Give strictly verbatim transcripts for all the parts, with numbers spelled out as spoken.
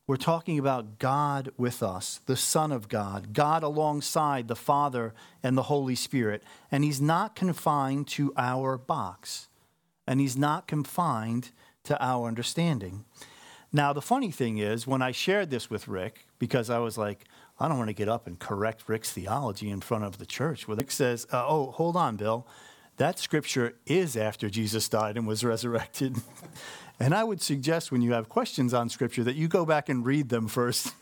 We're talking about God with us, the Son of God, God alongside the Father and the Holy Spirit. And he's not confined to our box. And he's not confined to our understanding. Now, the funny thing is, when I shared this with Rick, because I was like, I don't want to get up and correct Rick's theology in front of the church. Well, Rick says, uh, oh, hold on, Bill. That scripture is after Jesus died and was resurrected. And I would suggest when you have questions on scripture that you go back and read them first.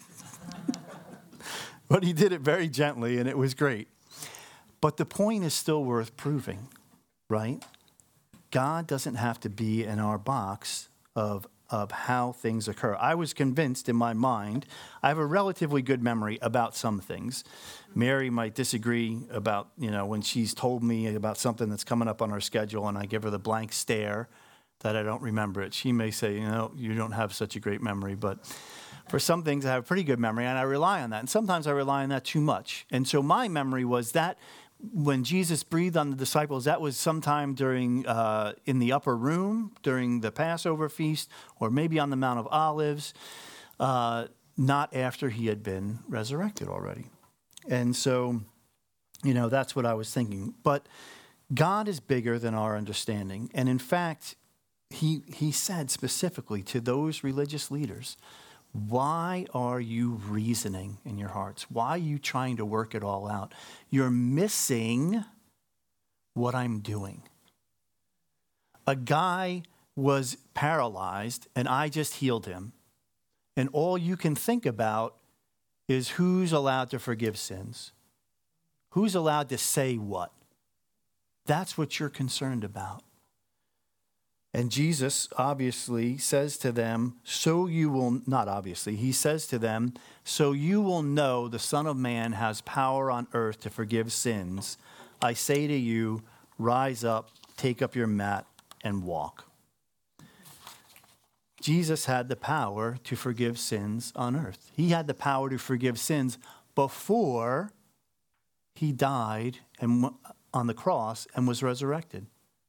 But he did it very gently, and it was great. But the point is still worth proving, right? God doesn't have to be in our box of, of how things occur. I was convinced in my mind, I have a relatively good memory about some things. Mary might disagree about, you know, when she's told me about something that's coming up on our schedule and I give her the blank stare that I don't remember it. She may say, you know, you don't have such a great memory, but for some things I have a pretty good memory and I rely on that. And sometimes I rely on that too much. And so my memory was that when Jesus breathed on the disciples, that was sometime during, uh, in the upper room, during the Passover feast, or maybe on the Mount of Olives, uh, not after he had been resurrected already. And so, you know, that's what I was thinking. But God is bigger than our understanding. And in fact, he he said specifically to those religious leaders, why are you reasoning in your hearts? Why are you trying to work it all out? You're missing what I'm doing. A guy was paralyzed and I just healed him. And all you can think about is who's allowed to forgive sins? Who's allowed to say what? That's what you're concerned about. And Jesus obviously says to them, so you will, not obviously, he says to them, so you will know the Son of Man has power on earth to forgive sins. I say to you, rise up, take up your mat, and walk. Jesus had the power to forgive sins on earth. He had the power to forgive sins before he died and on the cross and was resurrected.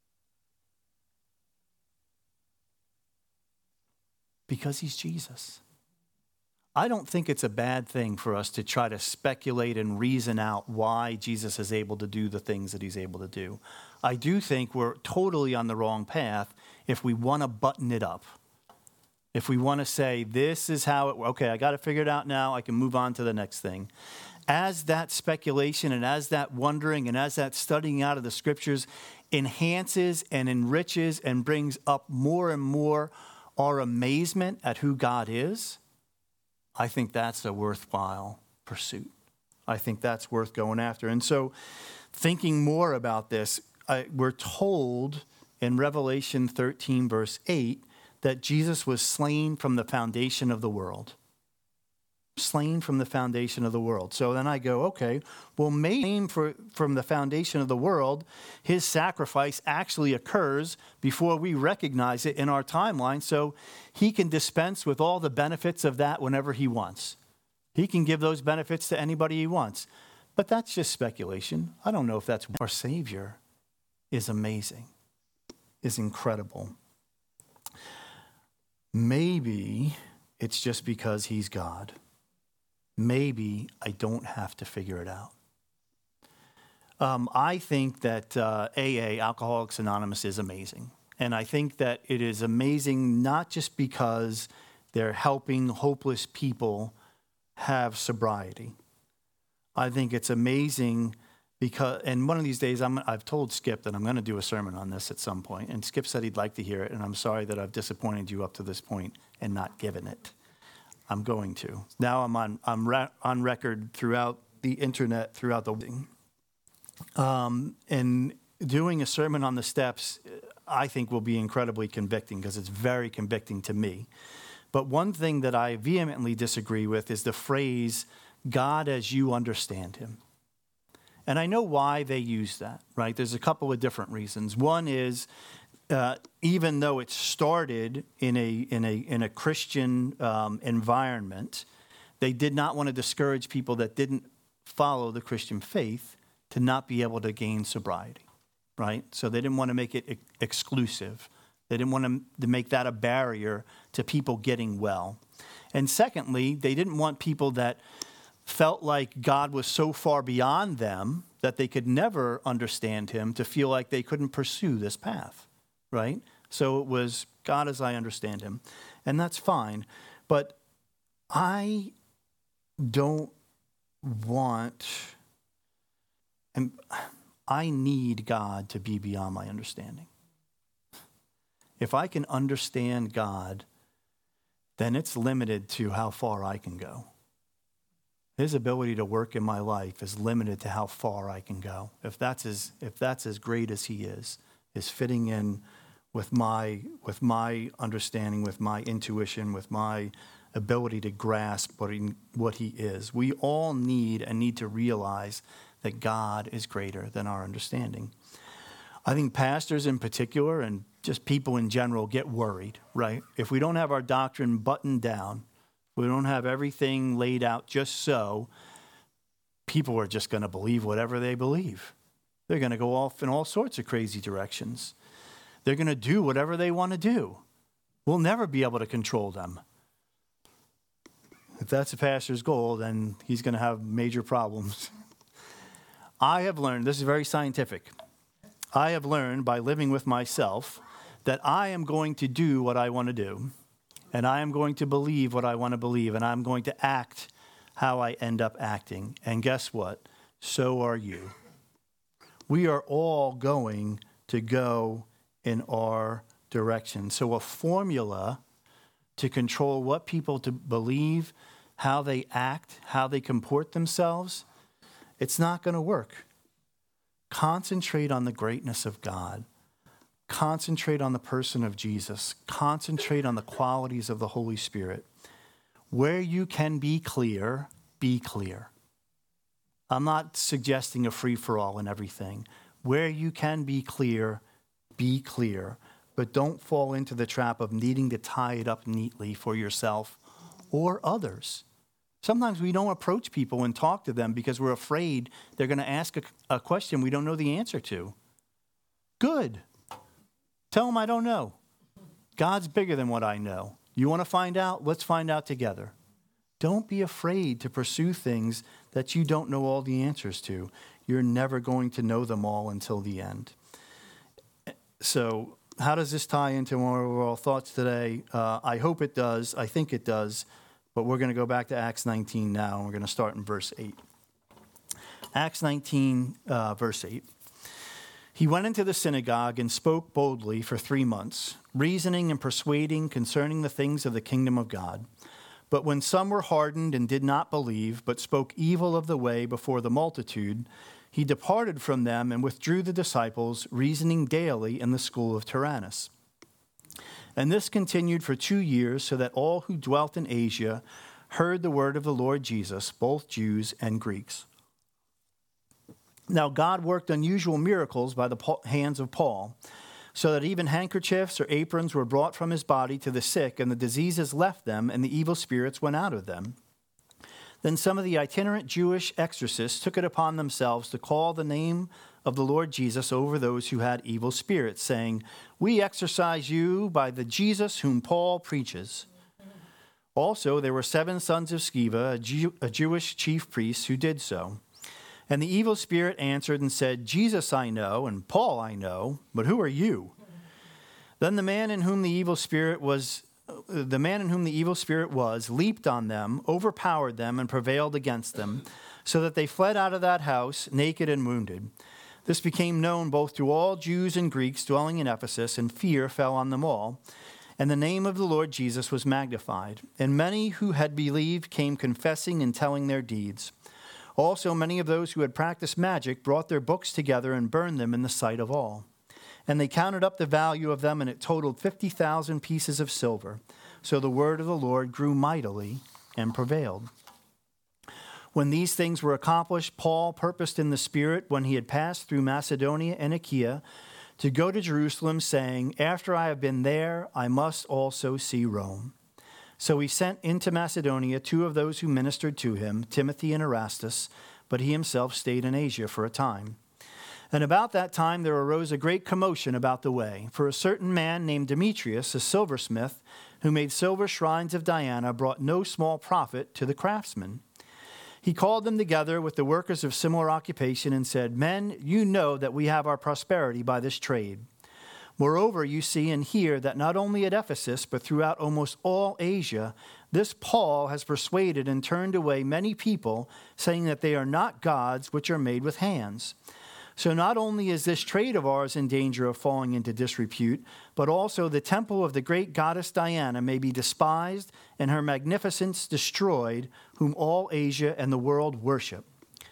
Because he's Jesus. I don't think it's a bad thing for us to try to speculate and reason out why Jesus is able to do the things that he's able to do. I do think we're totally on the wrong path if we want to button it up. If we want to say, this is how it, okay, I got it figured out now, I can move on to the next thing. As that speculation and as that wondering and as that studying out of the scriptures enhances and enriches and brings up more and more our amazement at who God is, I think that's a worthwhile pursuit. I think that's worth going after. And so thinking more about this, I, we're told in Revelation thirteen, verse eight, that Jesus was slain from the foundation of the world. Slain from the foundation of the world. So then I go, okay, well, maybe for, from the foundation of the world, his sacrifice actually occurs before we recognize it in our timeline, so he can dispense with all the benefits of that whenever he wants. He can give those benefits to anybody he wants. But that's just speculation. I don't know if that's... Our Savior is amazing, is incredible. Maybe it's just because he's God. Maybe I don't have to figure it out. Um, I think that uh, A A, Alcoholics Anonymous, is amazing. And I think that it is amazing not just because they're helping hopeless people have sobriety. I think it's amazing because, and one of these days, I'm, I've told Skip that I'm going to do a sermon on this at some point, and Skip said he'd like to hear it, and I'm sorry that I've disappointed you up to this point and not given it. I'm going to. Now I'm on I'm ra- on record throughout the internet, throughout the um, and doing a sermon on the steps, I think will be incredibly convicting because it's very convicting to me. But one thing that I vehemently disagree with is the phrase, God as you understand him. And I know why they use that, right? There's a couple of different reasons. One is, uh, even though it started in a in a in a Christian um, environment, they did not want to discourage people that didn't follow the Christian faith to not be able to gain sobriety, right? So they didn't want to make it ex- exclusive. They didn't want to, to make that a barrier to people getting well. And secondly, they didn't want people that felt like God was so far beyond them that they could never understand him to feel like they couldn't pursue this path, right? So it was God as I understand him. And that's fine. But I don't want, and I need God to be beyond my understanding. If I can understand God, then it's limited to how far I can go. His ability to work in my life is limited to how far I can go. If that's as if that's as great as he is, is fitting in with my with my understanding, with my intuition, with my ability to grasp what he, what he is. We all need and need to realize that God is greater than our understanding. I think pastors in particular and just people in general get worried, right? If we don't have our doctrine buttoned down, we don't have everything laid out just so, people are just going to believe whatever they believe. They're going to go off in all sorts of crazy directions. They're going to do whatever they want to do. We'll never be able to control them. If that's a pastor's goal, then he's going to have major problems. I have learned, this is very scientific, I have learned by living with myself that I am going to do what I want to do, and I am going to believe what I want to believe, and I'm going to act how I end up acting. And guess what? So are you. We are all going to go in our direction. So a formula to control what people to believe, how they act, how they comport themselves, it's not going to work. Concentrate on the greatness of God. Concentrate on the person of Jesus. Concentrate on the qualities of the Holy Spirit. Where you can be clear, be clear. I'm not suggesting a free-for-all in everything. Where you can be clear, be clear. But don't fall into the trap of needing to tie it up neatly for yourself or others. Sometimes we don't approach people and talk to them because we're afraid they're going to ask a, a question we don't know the answer to. Good. Tell them I don't know. God's bigger than what I know. You want to find out? Let's find out together. Don't be afraid to pursue things that you don't know all the answers to. You're never going to know them all until the end. So how does this tie into our overall thoughts today? Uh, I hope it does. I think it does. But we're going to go back to Acts nineteen now, and we're going to start in verse eight. Acts nineteen, uh, verse eight. He went into the synagogue and spoke boldly for three months, reasoning and persuading concerning the things of the kingdom of God. But when some were hardened and did not believe, but spoke evil of the way before the multitude, he departed from them and withdrew the disciples, reasoning daily in the school of Tyrannus. And this continued for two years, so that all who dwelt in Asia heard the word of the Lord Jesus, both Jews and Greeks. Now God worked unusual miracles by the hands of Paul, so that even handkerchiefs or aprons were brought from his body to the sick, and the diseases left them, and the evil spirits went out of them. Then some of the itinerant Jewish exorcists took it upon themselves to call the name of the Lord Jesus over those who had evil spirits, saying, "We exorcise you by the Jesus whom Paul preaches." Also, there were seven sons of Sceva, a, Jew, a Jewish chief priest, who did so. And the evil spirit answered and said, "Jesus I know, and Paul I know, but who are you?" Then the man in whom the evil spirit was, the man in whom the evil spirit was, leaped on them, overpowered them, and prevailed against them, so that they fled out of that house, naked and wounded. This became known both to all Jews and Greeks dwelling in Ephesus, and fear fell on them all. And the name of the Lord Jesus was magnified. And many who had believed came confessing and telling their deeds. Also, many of those who had practiced magic brought their books together and burned them in the sight of all. And they counted up the value of them, and it totaled fifty thousand pieces of silver. So the word of the Lord grew mightily and prevailed. When these things were accomplished, Paul purposed in the Spirit, when he had passed through Macedonia and Achaia, to go to Jerusalem, saying, "After I have been there, I must also see Rome." So he sent into Macedonia two of those who ministered to him, Timothy and Erastus, but he himself stayed in Asia for a time. And about that time there arose a great commotion about the way, for a certain man named Demetrius, a silversmith, who made silver shrines of Diana, brought no small profit to the craftsmen. He called them together with the workers of similar occupation and said, "Men, you know that we have our prosperity by this trade. Moreover, you see and hear that not only at Ephesus, but throughout almost all Asia, this Paul has persuaded and turned away many people, saying that they are not gods which are made with hands. So not only is this trade of ours in danger of falling into disrepute, but also the temple of the great goddess Diana may be despised and her magnificence destroyed, whom all Asia and the world worship."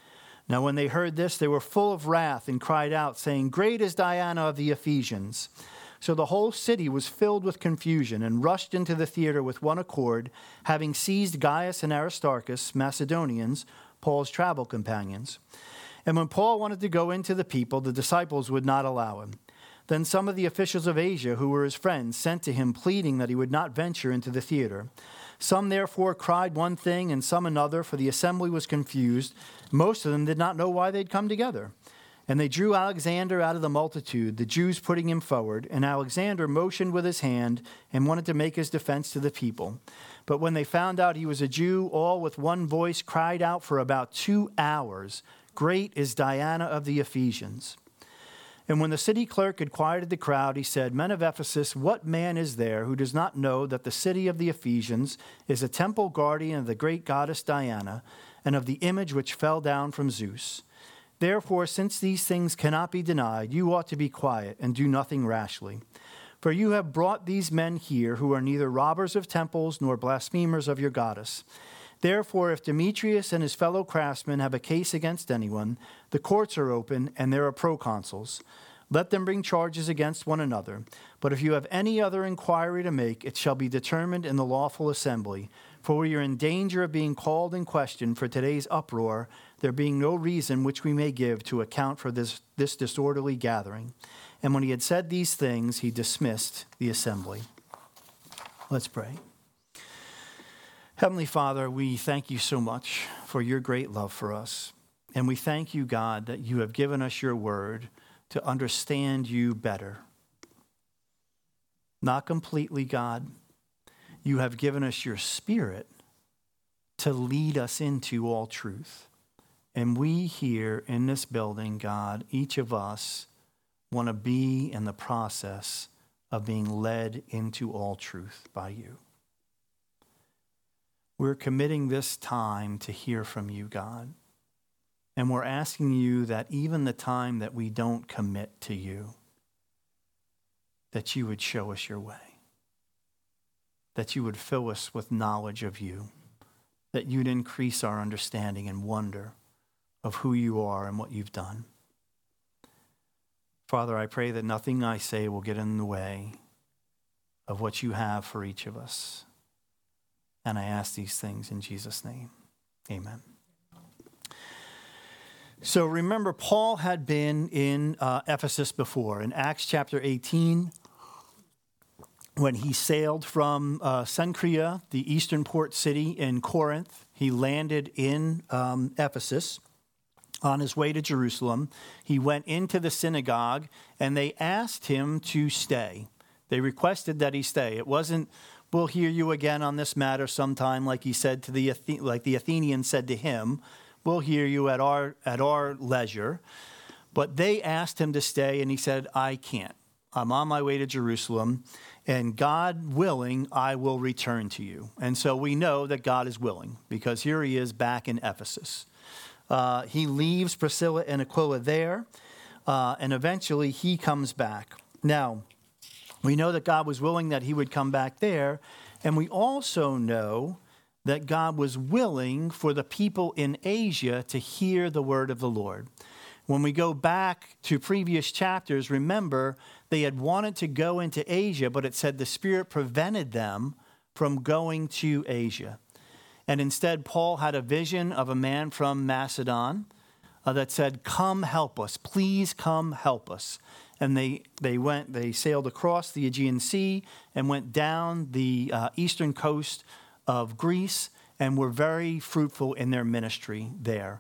Now when they heard this, they were full of wrath and cried out, saying, "Great is Diana of the Ephesians." So the whole city was filled with confusion and rushed into the theater with one accord, having seized Gaius and Aristarchus, Macedonians, Paul's travel companions. And when Paul wanted to go into the people, the disciples would not allow him. Then some of the officials of Asia, who were his friends, sent to him, pleading that he would not venture into the theater. Some therefore cried one thing and some another, for the assembly was confused. Most of them did not know why they'd come together. And they drew Alexander out of the multitude, the Jews putting him forward. And Alexander motioned with his hand and wanted to make his defense to the people. But when they found out he was a Jew, all with one voice cried out for about two hours, "Great is Diana of the Ephesians." And when the city clerk had quieted the crowd, he said, "Men of Ephesus, what man is there who does not know that the city of the Ephesians is a temple guardian of the great goddess Diana and of the image which fell down from Zeus? Therefore, since these things cannot be denied, you ought to be quiet and do nothing rashly. For you have brought these men here who are neither robbers of temples nor blasphemers of your goddess. Therefore, if Demetrius and his fellow craftsmen have a case against anyone, the courts are open and there are proconsuls. Let them bring charges against one another. But if you have any other inquiry to make, it shall be determined in the lawful assembly. For we are in danger of being called in question for today's uproar, there being no reason which we may give to account for this, this disorderly gathering." And when he had said these things, he dismissed the assembly. Let's pray. Heavenly Father, we thank you so much for your great love for us. And we thank you, God, that you have given us your word to understand you better. Not completely, God. You have given us your Spirit to lead us into all truth. And we here in this building, God, each of us want to be in the process of being led into all truth by you. We're committing this time to hear from you, God. And we're asking you that even the time that we don't commit to you, that you would show us your way. That you would fill us with knowledge of you. That you'd increase our understanding and wonder of who you are and what you've done. Father, I pray that nothing I say will get in the way of what you have for each of us. And I ask these things in Jesus' name. Amen. So remember, Paul had been in uh, Ephesus before. In Acts chapter eighteen, when he sailed from uh, Cenchrea, the eastern port city in Corinth, he landed in um, Ephesus. On his way to Jerusalem, he went into the synagogue, and they asked him to stay. They requested that he stay. It wasn't, "We'll hear you again on this matter sometime," like he said to the like the Athenians said to him. "We'll hear you at our at our leisure." But they asked him to stay, and he said, "I can't. I'm on my way to Jerusalem, and God willing, I will return to you." And so we know that God is willing, because here he is back in Ephesus. Uh, he leaves Priscilla and Aquila there, uh, and eventually he comes back. Now, we know that God was willing that he would come back there, and we also know that God was willing for the people in Asia to hear the word of the Lord. When we go back to previous chapters, remember, they had wanted to go into Asia, but it said the Spirit prevented them from going to Asia. And instead, Paul had a vision of a man from Macedon uh, that said, "Come help us, please come help us." And they, they went, they sailed across the Aegean Sea and went down the uh, eastern coast of Greece and were very fruitful in their ministry there.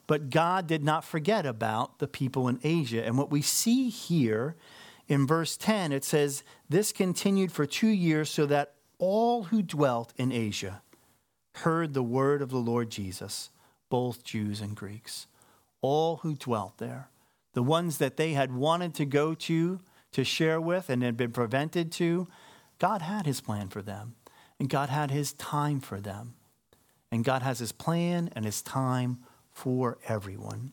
But God did not forget about the people in Asia. And what we see here in verse ten, it says, this continued for two years so that all who dwelt in Asia heard the word of the Lord Jesus, both Jews and Greeks. All who dwelt there, the ones that they had wanted to go to, to share with and had been prevented to, God had his plan for them. And God had his time for them. And God has his plan and his time for everyone.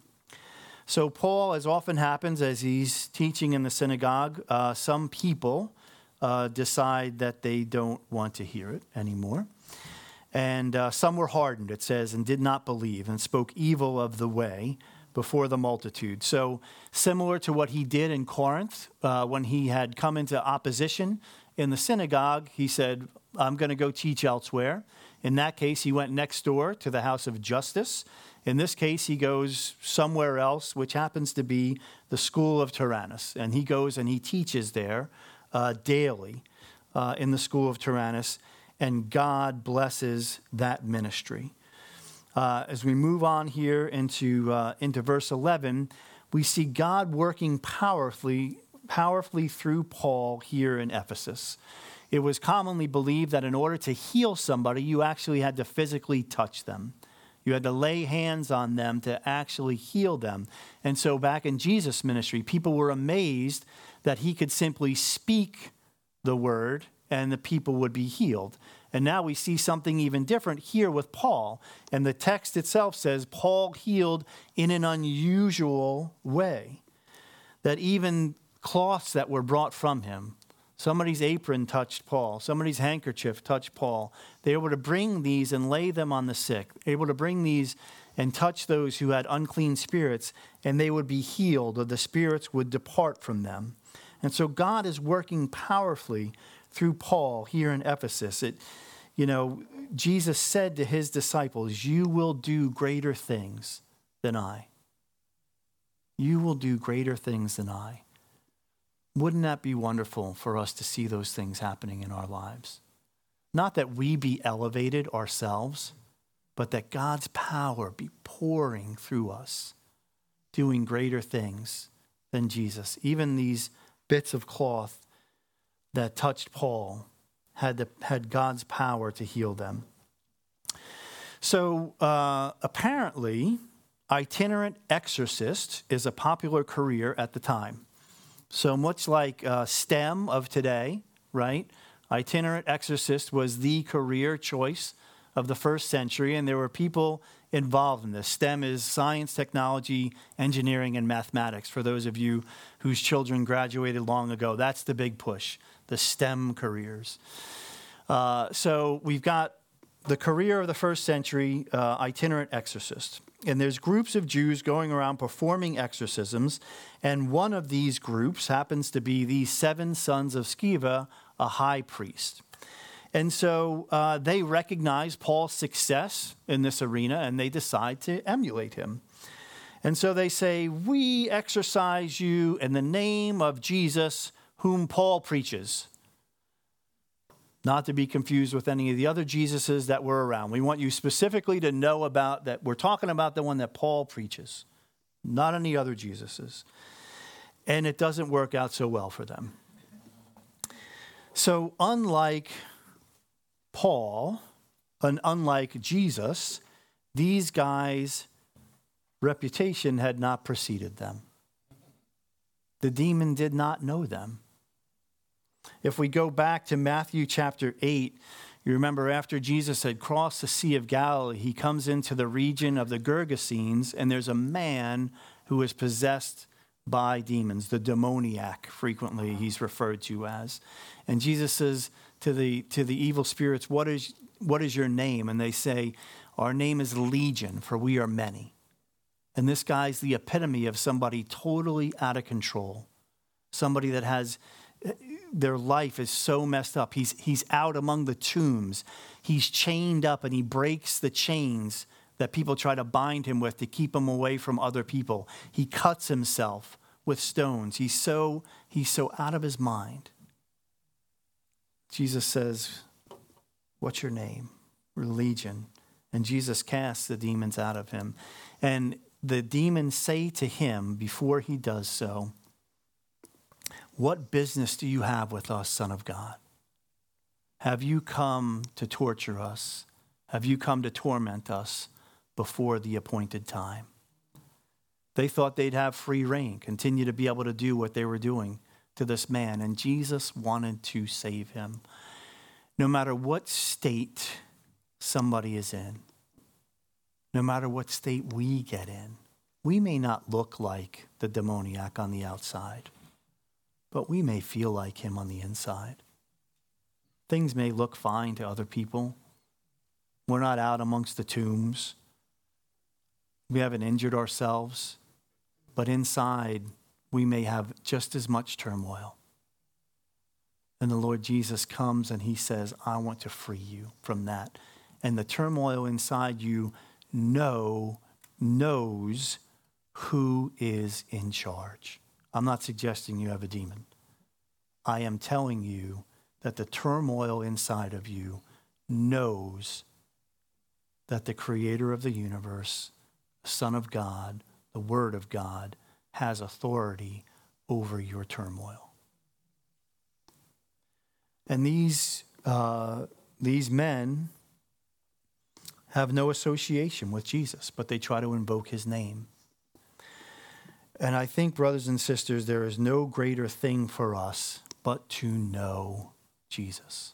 So Paul, as often happens as he's teaching in the synagogue, uh, some people uh, decide that they don't want to hear it anymore. And uh, some were hardened, it says, and did not believe and spoke evil of the way before the multitude. So similar to what he did in Corinth, uh, when he had come into opposition in the synagogue, he said, I'm going to go teach elsewhere. In that case, he went next door to the house of Justus. In this case, he goes somewhere else, which happens to be the school of Tyrannus. And he goes and he teaches there uh, daily uh, in the school of Tyrannus. And God blesses that ministry. Uh, as we move on here into uh, into verse eleven, we see God working powerfully, powerfully through Paul here in Ephesus. It was commonly believed that in order to heal somebody, you actually had to physically touch them. You had to lay hands on them to actually heal them. And so back in Jesus' ministry, people were amazed that he could simply speak the word and the people would be healed. And now we see something even different here with Paul. And the text itself says Paul healed in an unusual way. That even cloths that were brought from him, somebody's apron touched Paul, somebody's handkerchief touched Paul. They were able to bring these and lay them on the sick, able to bring these and touch those who had unclean spirits, and they would be healed, or the spirits would depart from them. And so God is working powerfully through Paul here in Ephesus. It, you know, Jesus said to his disciples, you will do greater things than I. You will do greater things than I. Wouldn't that be wonderful for us to see those things happening in our lives? Not that we be elevated ourselves, but that God's power be pouring through us, doing greater things than Jesus. Even these bits of cloth that touched Paul had, the, had God's power to heal them. So uh, apparently, itinerant exorcist is a popular career at the time. So much like uh, STEM of today, right? Itinerant exorcist was the career choice of the first century, and there were people involved in this. STEM is science, technology, engineering, and mathematics. For those of you whose children graduated long ago, that's the big push, the STEM careers. Uh, so we've got the career of the first century uh, itinerant exorcist. And there's groups of Jews going around performing exorcisms, and one of these groups happens to be the seven sons of Sceva, a high priest. And so uh, they recognize Paul's success in this arena, and they decide to emulate him. And so they say, we exorcise you in the name of Jesus, whom Paul preaches. Not to be confused with any of the other Jesuses that were around. We want you specifically to know about that. We're talking about the one that Paul preaches, not any other Jesuses. And it doesn't work out so well for them. So unlike Paul, and unlike Jesus, these guys' reputation had not preceded them. The demon did not know them. If we go back to Matthew chapter eight, you remember after Jesus had crossed the Sea of Galilee, he comes into the region of the Gergesenes, and there's a man who is possessed by demons, the demoniac, frequently he's referred to as. And Jesus says to the to the evil spirits, what is what is your name? And they say, our name is Legion, for we are many. And this guy's the epitome of somebody totally out of control, somebody that has... their life is so messed up. He's he's out among the tombs. He's chained up, and he breaks the chains that people try to bind him with to keep him away from other people. He cuts himself with stones. He's so he's so out of his mind. Jesus says, what's your name? We're Legion. And Jesus casts the demons out of him. And the demons say to him before he does so, "What business do you have with us, Son of God? Have you come to torture us? Have you come to torment us before the appointed time?" They thought they'd have free reign, continue to be able to do what they were doing to this man. And Jesus wanted to save him. No matter what state somebody is in, no matter what state we get in, we may not look like the demoniac on the outside, but we may feel like him on the inside. Things may look fine to other people. We're not out amongst the tombs. We haven't injured ourselves. But inside, we may have just as much turmoil. And the Lord Jesus comes and he says, "I want to free you from that." And the turmoil inside you know, knows who is in charge. I'm not suggesting you have a demon. I am telling you that the turmoil inside of you knows that the creator of the universe, the Son of God, the Word of God, has authority over your turmoil. And these, uh, these men have no association with Jesus, but they try to invoke his name. And I think, brothers and sisters, there is no greater thing for us but to know Jesus.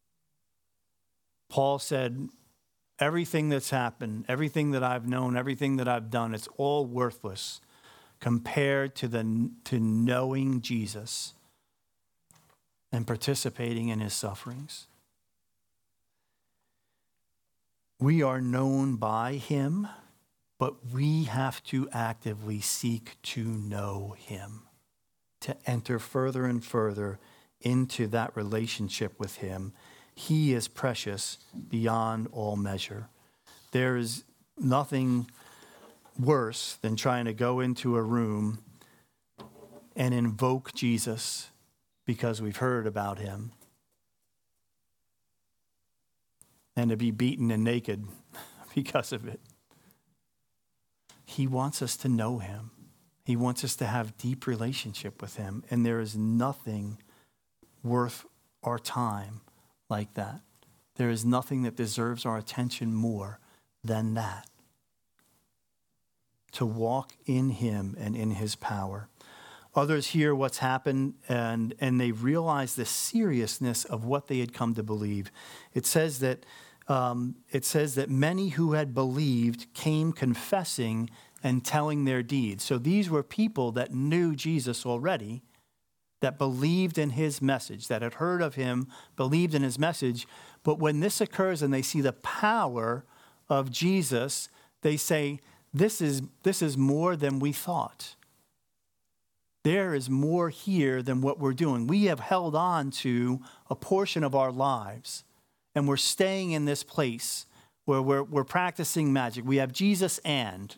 Paul said, everything that's happened, everything that I've known, everything that I've done, it's all worthless compared to the to knowing Jesus and participating in his sufferings. We are known by him, but we have to actively seek to know him, to enter further and further into that relationship with him. He is precious beyond all measure. There is nothing worse than trying to go into a room and invoke Jesus because we've heard about him and to be beaten and naked because of it. He wants us to know him. He wants us to have deep relationship with him, and there is nothing worth our time like that. There is nothing that deserves our attention more than that. To walk in him and in his power. Others hear what's happened and, and they realize the seriousness of what they had come to believe. It says that um, it says that many who had believed came confessing and telling their deeds. So these were people that knew Jesus already, that believed in his message, that had heard of him, believed in his message. But when this occurs and they see the power of Jesus, they say, this is, this is more than we thought. There is more here than what we're doing. We have held on to a portion of our lives, and we're staying in this place where we're, we're practicing magic. We have Jesus and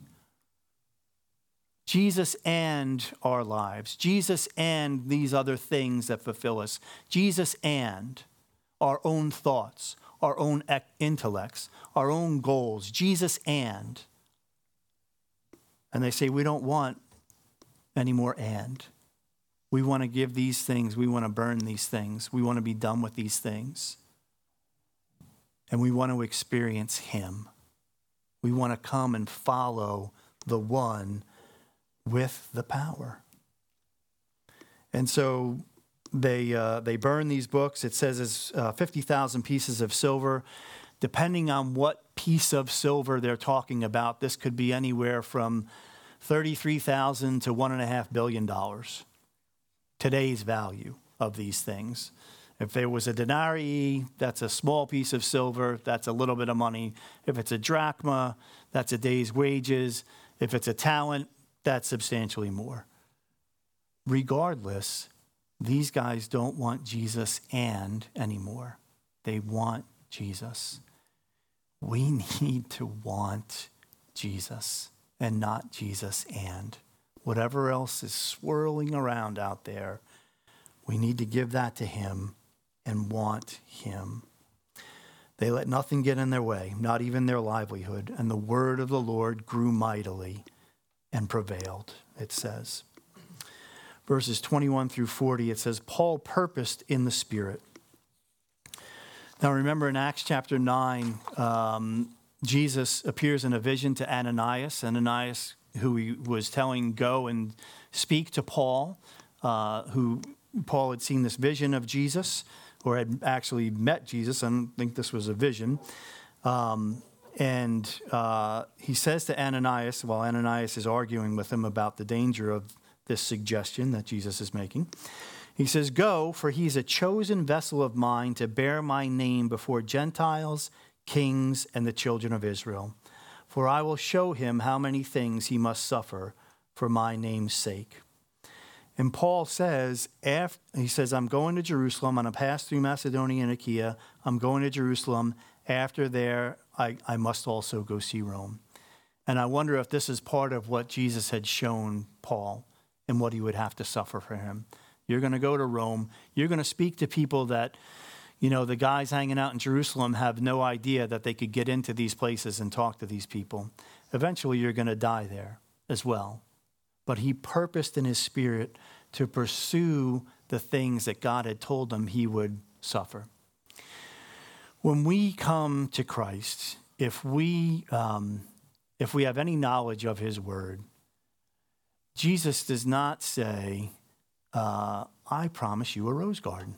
Jesus and our lives, Jesus and these other things that fulfill us, Jesus and our own thoughts, our own intellects, our own goals, Jesus and. And they say, we don't want any more and. We want to give these things, we want to burn these things, we want to be done with these things. And we want to experience him. We want to come and follow the one with the power. And so they uh, they burn these books. It says it's uh, fifty thousand pieces of silver. Depending on what piece of silver they're talking about, this could be anywhere from thirty-three thousand to one and a half billion dollars. Today's value of these things. If there was a denarii, that's a small piece of silver. That's a little bit of money. If it's a drachma, that's a day's wages. If it's a talent, that's substantially more. Regardless, these guys don't want Jesus and anymore. They want Jesus. We need to want Jesus and not Jesus and. Whatever else is swirling around out there, we need to give that to him and want him. They let nothing get in their way, not even their livelihood, and the word of the Lord grew mightily and prevailed, it says. Verses twenty-one through forty, it says, Paul purposed in the Spirit. Now remember in Acts chapter nine, um, Jesus appears in a vision to Ananias. Ananias, who he was telling, go and speak to Paul, uh, who Paul had seen this vision of Jesus, or had actually met Jesus. I don't think this was a vision. Um, and uh, he says to Ananias, while Ananias is arguing with him about the danger of this suggestion that Jesus is making, he says, go, for he's a chosen vessel of mine to bear my name before Gentiles, kings, and the children of Israel. For I will show him how many things he must suffer for my name's sake. And Paul says, after, he says, I'm going to Jerusalem. I'm going to pass through Macedonia and Achaia. I'm going to Jerusalem. After there, I, I must also go see Rome. And I wonder if this is part of what Jesus had shown Paul and what he would have to suffer for him. You're going to go to Rome. You're going to speak to people that, you know, the guys hanging out in Jerusalem have no idea that they could get into these places and talk to these people. Eventually, you're going to die there as well. But he purposed in his spirit to pursue the things that God had told him he would suffer. When we come to Christ, if we um, if we have any knowledge of his word, Jesus does not say, uh, I promise you a rose garden.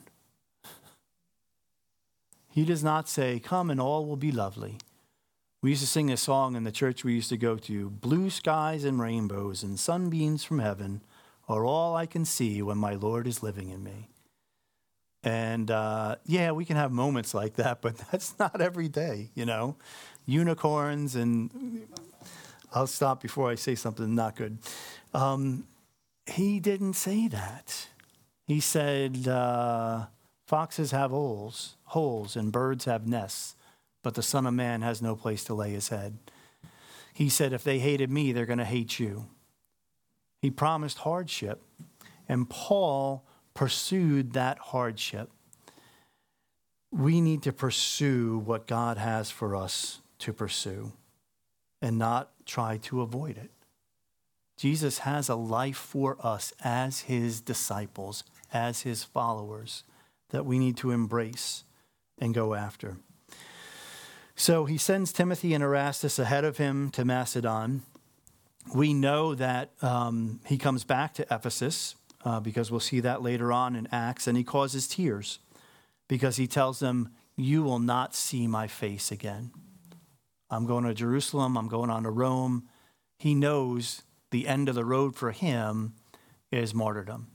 He does not say, come and all will be lovely. We used to sing a song in the church we used to go to, blue skies and rainbows and sunbeams from heaven are all I can see when my Lord is living in me. And uh, yeah, we can have moments like that, but that's not every day, you know. Unicorns and I'll stop before I say something not good. Um, he didn't say that. He said, uh, foxes have holes, holes and birds have nests, but the Son of Man has no place to lay his head. He said, if they hated me, they're going to hate you. He promised hardship, and Paul pursued that hardship. We need to pursue what God has for us to pursue and not try to avoid it. Jesus has a life for us as his disciples, as his followers, that we need to embrace and go after. So he sends Timothy and Erastus ahead of him to Macedon. We know that um, he comes back to Ephesus uh, because we'll see that later on in Acts, and he causes tears because he tells them, you will not see my face again. I'm going to Jerusalem. I'm going on to Rome. He knows the end of the road for him is martyrdom.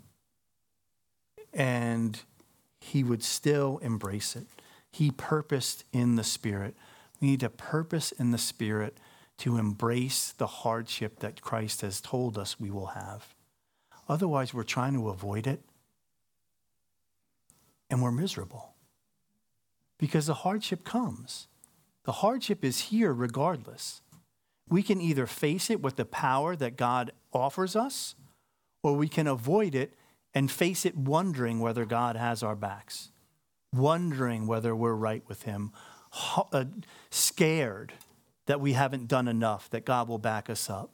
And he would still embrace it. He purposed in the Spirit. We need to purpose in the Spirit to embrace the hardship that Christ has told us we will have. Otherwise, we're trying to avoid it, and we're miserable. Because the hardship comes. The hardship is here regardless. We can either face it with the power that God offers us, or we can avoid it and face it wondering whether God has our backs, wondering whether we're right with him, uh, scared that we haven't done enough, that God will back us up.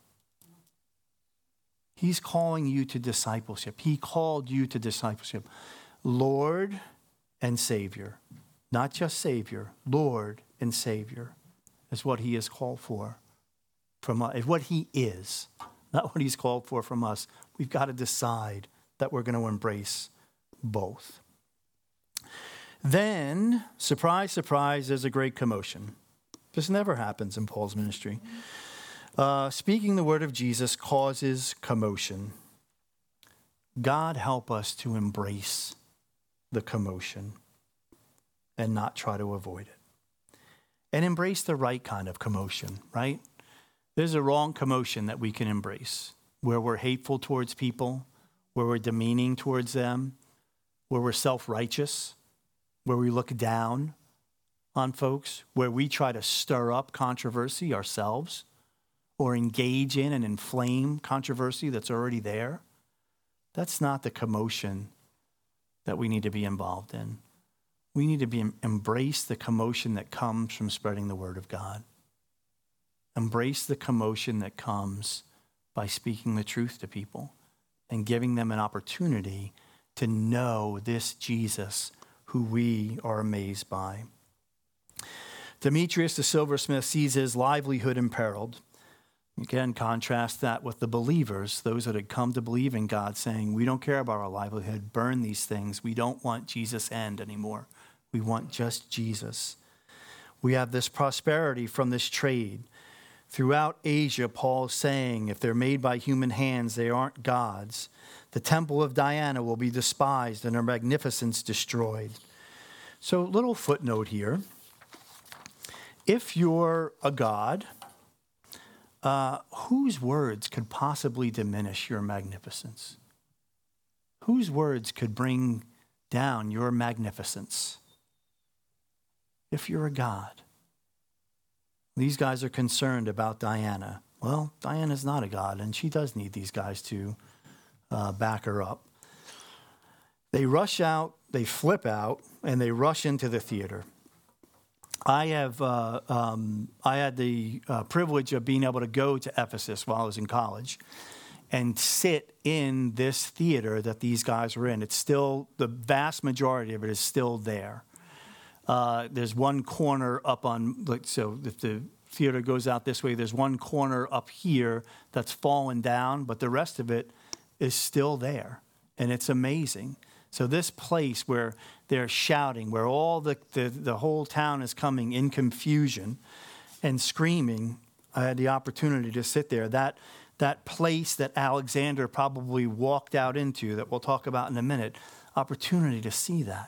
He's calling you to discipleship. He called you to discipleship. Lord and Savior, not just Savior, Lord and Savior is what he is called for from us, what he is, not what he's called for from us. We've got to decide that we're going to embrace both. Then, surprise, surprise, there's a great commotion. This never happens in Paul's ministry. Uh, speaking the word of Jesus causes commotion. God help us to embrace the commotion and not try to avoid it. And embrace the right kind of commotion, right? There's a wrong commotion that we can embrace, where we're hateful towards people, where we're demeaning towards them, where we're self-righteous, where we look down on folks, where we try to stir up controversy ourselves or engage in and inflame controversy that's already there. That's not the commotion that we need to be involved in. We need to be embrace the commotion that comes from spreading the word of God. Embrace the commotion that comes by speaking the truth to people and giving them an opportunity to know this Jesus who we are amazed by. Demetrius the silversmith sees his livelihood imperiled. Again, contrast that with the believers, those that had come to believe in God, saying, we don't care about our livelihood, burn these things. We don't want Jesus' end anymore. We want just Jesus. We have this prosperity from this trade. Throughout Asia, Paul is saying, if they're made by human hands, they aren't gods. The temple of Diana will be despised and her magnificence destroyed. So, little footnote here. If you're a god, uh, whose words could possibly diminish your magnificence? Whose words could bring down your magnificence? If you're a god. These guys are concerned about Diana. Well, Diana's not a god, and she does need these guys to uh, back her up. They rush out, they flip out, and they rush into the theater. I have uh, um, I had the uh, privilege of being able to go to Ephesus while I was in college and sit in this theater that these guys were in. It's still, the vast majority of it is still there. Uh, there's one corner up on, like, so if the theater goes out this way, there's one corner up here that's fallen down, but the rest of it is still there, and it's amazing. So this place where they're shouting, where all the, the, the whole town is coming in confusion and screaming, I had the opportunity to sit there. That, that place that Alexander probably walked out into, that we'll talk about in a minute, opportunity to see that.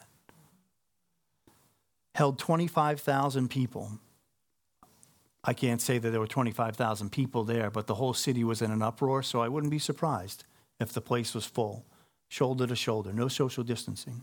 Held twenty-five thousand people. I can't say that there were twenty-five thousand people there, but the whole city was in an uproar, so I wouldn't be surprised if the place was full, shoulder to shoulder, no social distancing.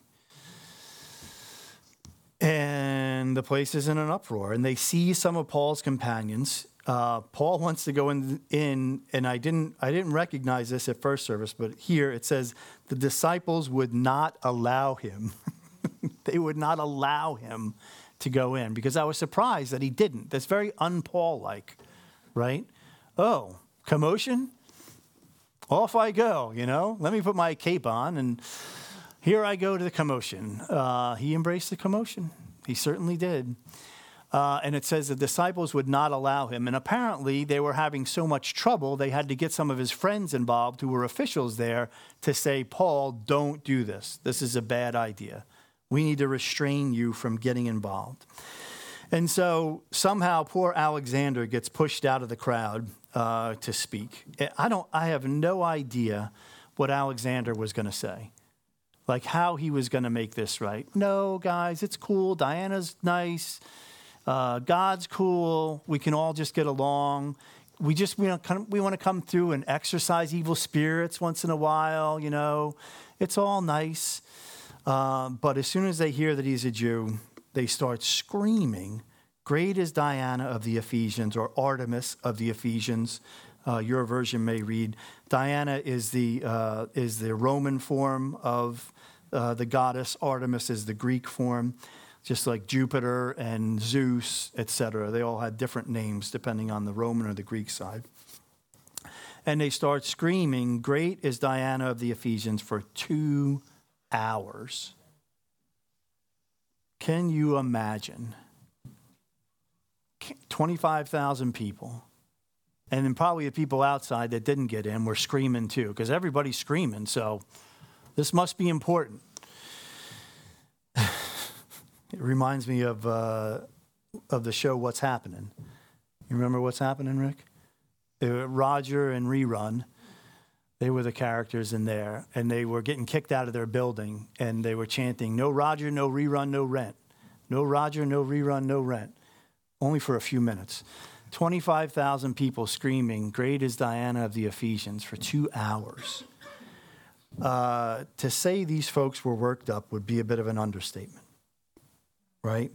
And the place is in an uproar, and they see some of Paul's companions. Uh, Paul wants to go in, in, and I didn't, I didn't recognize this at first service, but here it says the disciples would not allow him. They would not allow him to go in, because I was surprised that he didn't. That's very un-Paul-like, right? Oh, commotion? Off I go, you know? Let me put my cape on, and here I go to the commotion. Uh, he embraced the commotion. He certainly did. Uh, and it says the disciples would not allow him. And apparently they were having so much trouble, they had to get some of his friends involved who were officials there to say, Paul, don't do this. This is a bad idea. We need to restrain you from getting involved. And so somehow poor Alexander gets pushed out of the crowd uh, to speak. I don't. I have no idea what Alexander was going to say, like how he was going to make this right. No, guys, it's cool. Diana's nice. Uh, God's cool. We can all just get along. We just we, don't, we want to come through and exorcise evil spirits once in a while. You know, it's all nice. Uh, but as soon as they hear that he's a Jew, they start screaming, great is Diana of the Ephesians, or Artemis of the Ephesians. Uh, your version may read, Diana is the, uh, is the Roman form of uh, the goddess. Artemis is the Greek form, just like Jupiter and Zeus, et cetera. They all had different names depending on the Roman or the Greek side. And they start screaming, great is Diana of the Ephesians, for two hours. Can you imagine? twenty-five thousand people. And then probably the people outside that didn't get in were screaming too, because everybody's screaming, so this must be important. It reminds me of uh, of the show What's Happening. You remember What's Happening, Rick? They were Roger and Rerun. They were the characters in there, and they were getting kicked out of their building, and they were chanting, no Roger, no rerun, no rent. No Roger, no rerun, no rent. Only for a few minutes. twenty-five thousand people screaming, great is Diana of the Ephesians, for two hours. Uh, to say these folks were worked up would be a bit of an understatement, right?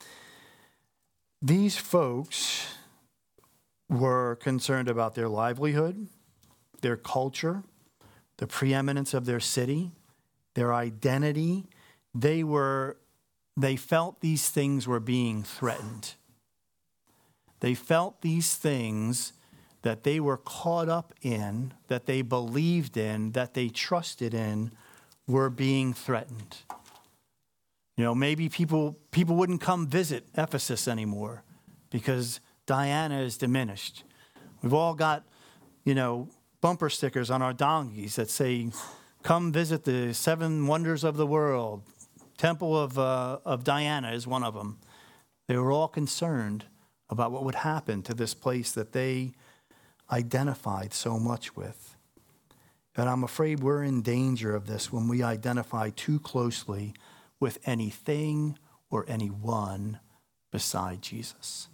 These folks were concerned about their livelihood, their culture, the preeminence of their city, their identity. They were, they felt these things were being threatened. They felt these things that they were caught up in, that they believed in, that they trusted in, were being threatened. You know, maybe people people wouldn't come visit Ephesus anymore because Diana is diminished. We've all got, you know, bumper stickers on our donkeys that say, come visit the seven wonders of the world. Temple of, uh, of Diana is one of them. They were all concerned about what would happen to this place that they identified so much with. And I'm afraid we're in danger of this when we identify too closely with anything or anyone beside Jesus.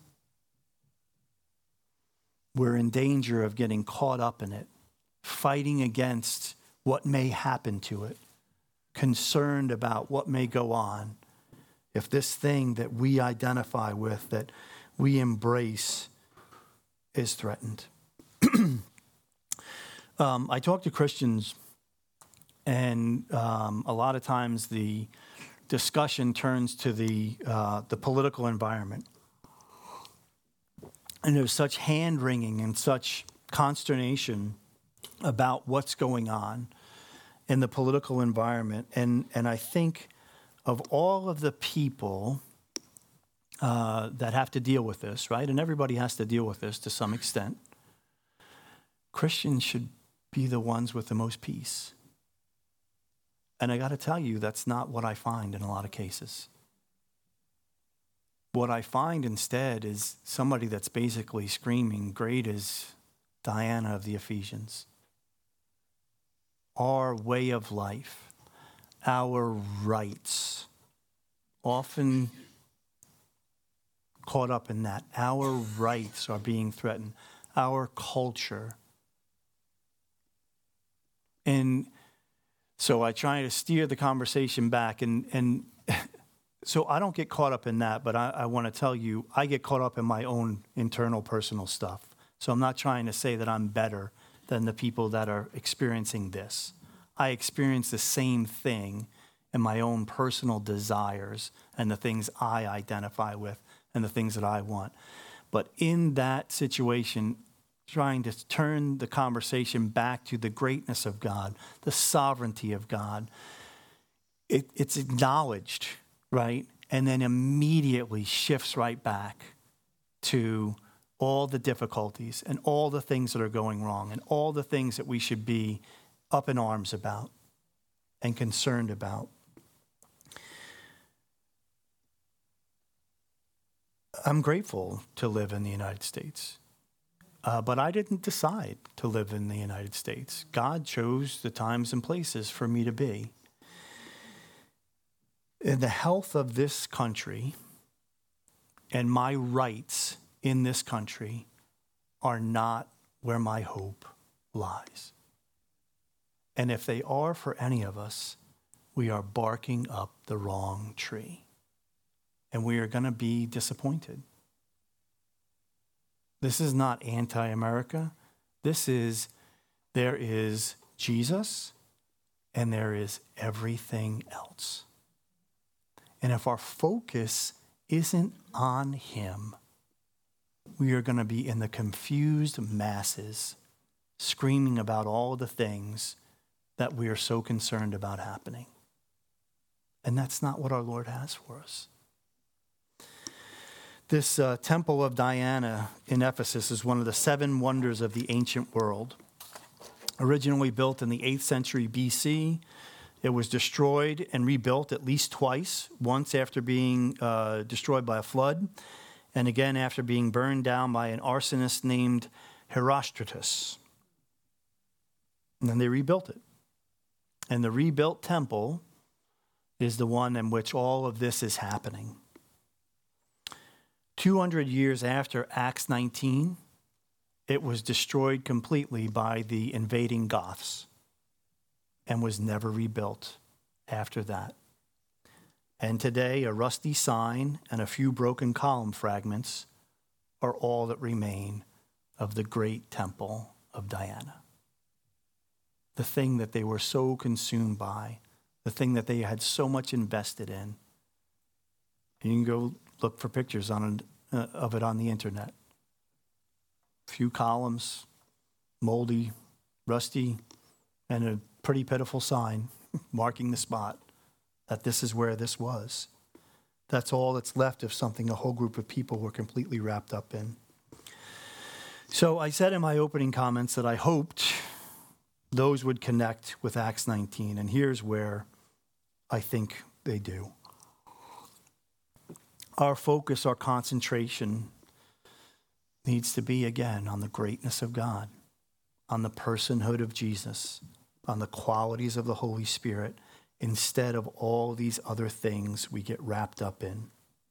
We're in danger of getting caught up in it, fighting against what may happen to it, concerned about what may go on if this thing that we identify with, that we embrace, is threatened. um, I talk to Christians, and um, a lot of times the discussion turns to the uh, the political environment. And there's such hand-wringing and such consternation about what's going on in the political environment. And, and I think of all of the people uh, that have to deal with this, right? And everybody has to deal with this to some extent. Christians should be the ones with the most peace. And I got to tell you, that's not what I find in a lot of cases. What I find instead is somebody that's basically screaming, great is Diana of the Ephesians. Our way of life, our rights, often caught up in that. Our rights are being threatened. Our culture. And so I try to steer the conversation back, and, and so I don't get caught up in that, but I, I want to tell you, I get caught up in my own internal personal stuff. So I'm not trying to say that I'm better than the people that are experiencing this. I experience the same thing in my own personal desires and the things I identify with and the things that I want. But in that situation, trying to turn the conversation back to the greatness of God, the sovereignty of God, it, it's acknowledged, right? And then immediately shifts right back to all the difficulties and all the things that are going wrong and all the things that we should be up in arms about and concerned about. I'm grateful to live in the United States, uh, but I didn't decide to live in the United States. God chose the times and places for me to be. And the health of this country and my rights in this country are not where my hope lies. And if they are for any of us, we are barking up the wrong tree. And we are going to be disappointed. This is not anti-America. This is, there is Jesus and there is everything else. And if our focus isn't on him, we are going to be in the confused masses, screaming about all the things that we are so concerned about happening. And that's not what our Lord has for us. This uh, temple of Diana in Ephesus is one of the seven wonders of the ancient world. Originally built in the eighth century B C, it was destroyed and rebuilt at least twice, once after being uh, destroyed by a flood, and again after being burned down by an arsonist named Herostratus. And then they rebuilt it. And the rebuilt temple is the one in which all of this is happening. two hundred years after Acts nineteen, it was destroyed completely by the invading Goths and was never rebuilt after that. And today, a rusty sign and a few broken column fragments are all that remain of the great temple of Diana. The thing that they were so consumed by, the thing that they had so much invested in. And you can go look for pictures on uh, of it on the internet. few columns, moldy, rusty, and a pretty pitiful sign marking the spot that this is where this was. That's all that's left of something a whole group of people were completely wrapped up in. So I said in my opening comments that I hoped those would connect with Acts nineteen, and here's where I think they do. Our focus, our concentration needs to be, again, on the greatness of God, on the personhood of Jesus, on the qualities of the Holy Spirit, instead of all these other things we get wrapped up in.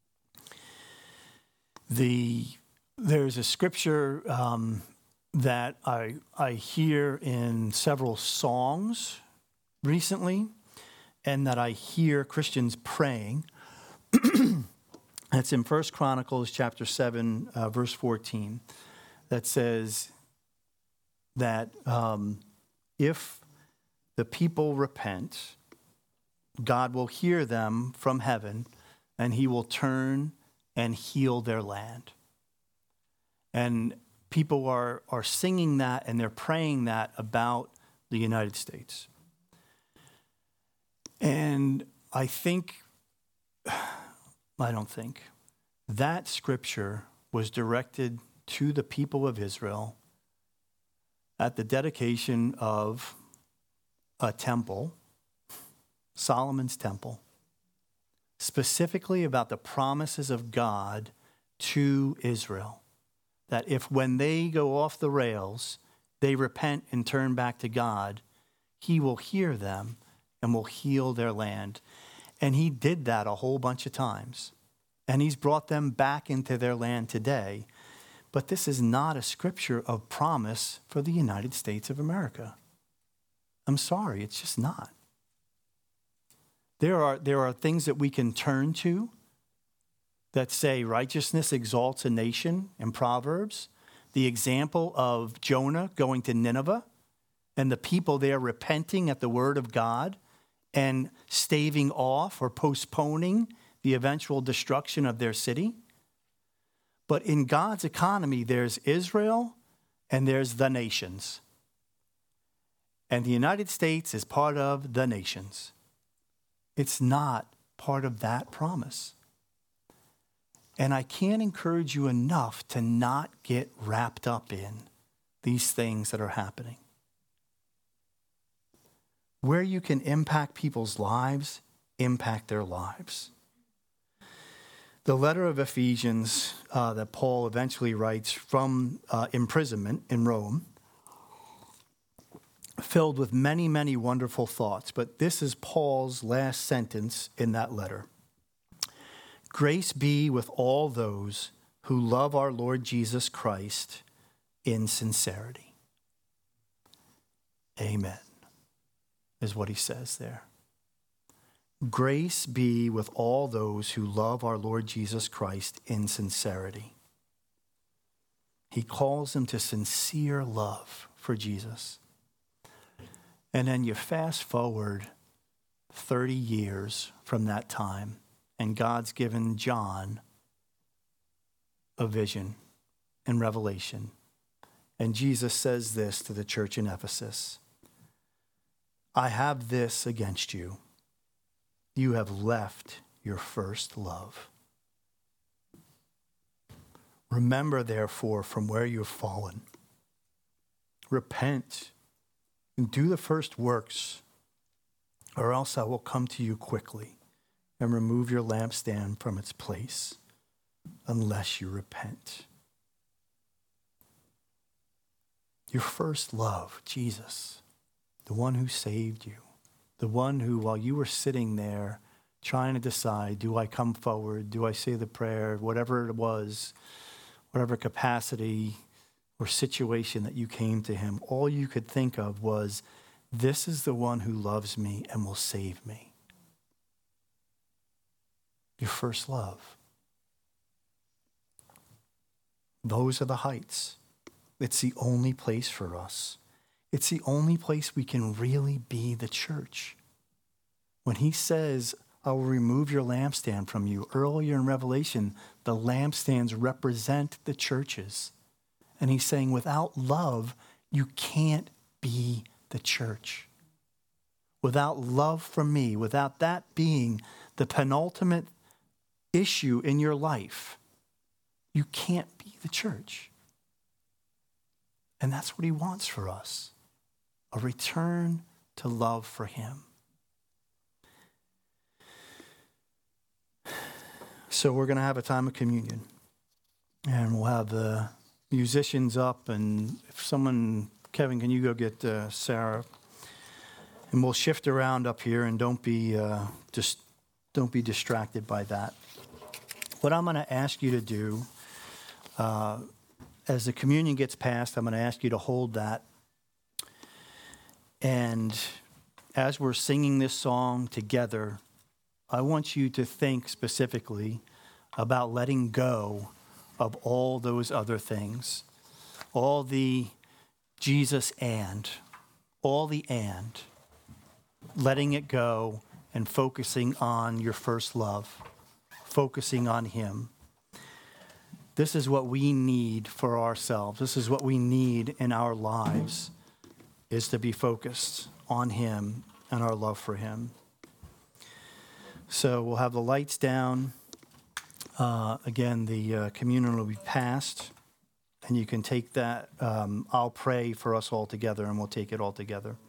The there's a scripture um, that I I hear in several songs recently, and that I hear Christians praying. It's in First Chronicles chapter seven, uh, verse fourteen, that says that um, if the people repent, God will hear them from heaven, and he will turn and heal their land. And people are, are singing that, and they're praying that about the United States. And I think, I don't think, that scripture was directed to the people of Israel at the dedication of a temple, Solomon's temple, specifically about the promises of God to Israel. That if when they go off the rails, they repent and turn back to God, he will hear them and will heal their land. And he did that a whole bunch of times. And he's brought them back into their land today. But this is not a scripture of promise for the United States of America. I'm sorry, it's just not. There are, there are things that we can turn to that say righteousness exalts a nation in Proverbs. The example of Jonah going to Nineveh and the people there repenting at the word of God and staving off or postponing the eventual destruction of their city. But in God's economy, there's Israel and there's the nations. And the United States is part of the nations. It's not part of that promise. And I can't encourage you enough to not get wrapped up in these things that are happening. Where you can impact people's lives, impact their lives. The letter of Ephesians uh, that Paul eventually writes from uh, imprisonment in Rome, filled with many, many wonderful thoughts. But this is Paul's last sentence in that letter. Grace be with all those who love our Lord Jesus Christ in sincerity. Amen, is what he says there. Grace be with all those who love our Lord Jesus Christ in sincerity. He calls them to sincere love for Jesus. And then you fast forward thirty years from that time, and God's given John a vision and revelation. And Jesus says this to the church in Ephesus: I have this against you. You have left your first love. Remember, therefore, from where you have fallen. Repent and do the first works, or else I will come to you quickly and remove your lampstand from its place, unless you repent. Your first love, Jesus, the one who saved you, the one who, while you were sitting there trying to decide, do I come forward, do I say the prayer, whatever it was, whatever capacity or situation that you came to him, all you could think of was, this is the one who loves me and will save me. Your first love. Those are the heights. It's the only place for us. It's the only place we can really be the church. When he says, I will remove your lampstand from you, earlier in Revelation, the lampstands represent the churches. And he's saying, without love, you can't be the church. Without love for me, without that being the penultimate issue in your life, you can't be the church. And that's what he wants for us, a return to love for him. So we're going to have a time of communion, and we'll have the musicians up, and if someone, Kevin, can you go get uh, Sarah? And we'll shift around up here, and don't be uh, just don't be distracted by that. What I'm going to ask you to do, uh, as the communion gets passed, I'm going to ask you to hold that. And as we're singing this song together, I want you to think specifically about letting go of all those other things, all the Jesus and, all the and, letting it go and focusing on your first love, focusing on him. This is what we need for ourselves. This is what we need in our lives, is to be focused on him and our love for him. So we'll have the lights down. Uh, again, the uh, communion will be passed, and you can take that. Um, I'll pray for us all together, and we'll take it all together.